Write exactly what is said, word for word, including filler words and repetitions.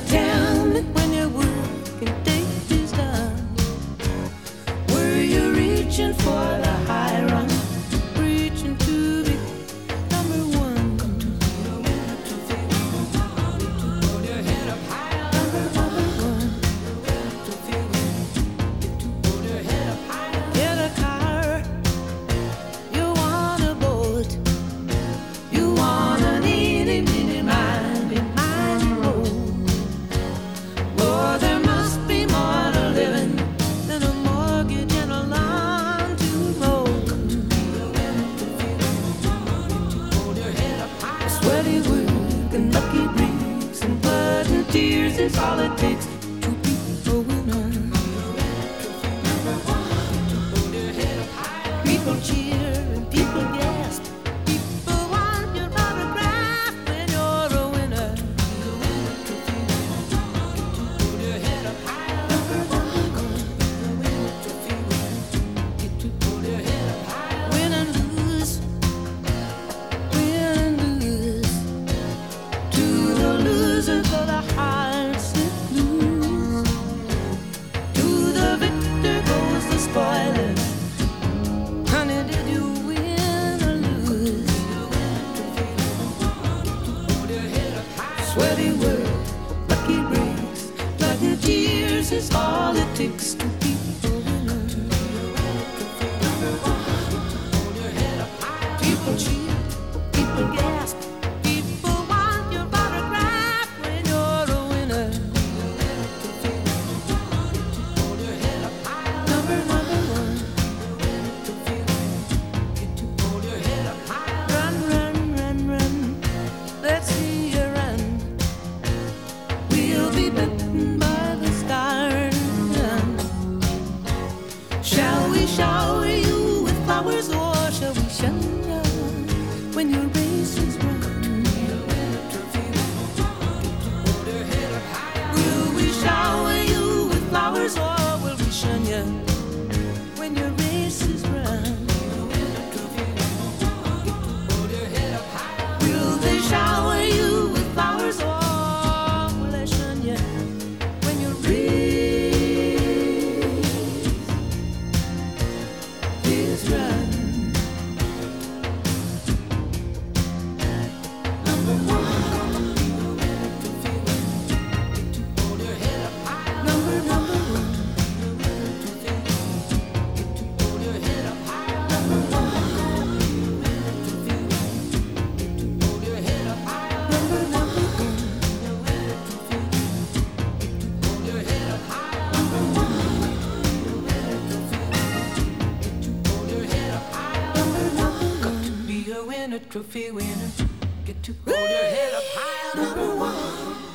tell me when your working day is done, were you reaching for the high run, reaching to be number one? Hold your head up higher, number one. Hold your head up higher. Get a car, you want a boat, you want an itty bitty mind behind the road. Oh, there must be more to living than a mortgage and a lawn to mow. Sweaty work and lucky breaks and blood and tears is all it takes to be a winner. People cheer and people gasp. People want your autograph when you're a winner. Hold your head up higher. Hold your head up higher. Win and lose, win and lose. To the loser go the hearts that lose. To the victor goes the spoiler. Honey, did you win or lose? Sweaty work, lucky breaks, blood and tears is all it takes to be a winner. People cheer, people gasp, people want your autograph when you're a winner. Number, number one. Run, run, run, run. Let's see you run. We'll be bitten by the stars. Shall we shower you with flowers or shall we shun you when your race is run? Will we shower you with flowers or will we shun you when your race is run? Will they shower you with flowers or will they shun you when your race is run? Number one. Number, number one. Number one. Number, number one. Number, number one. Be a winner, trophy winner. Get to hold your head up higher. Number one.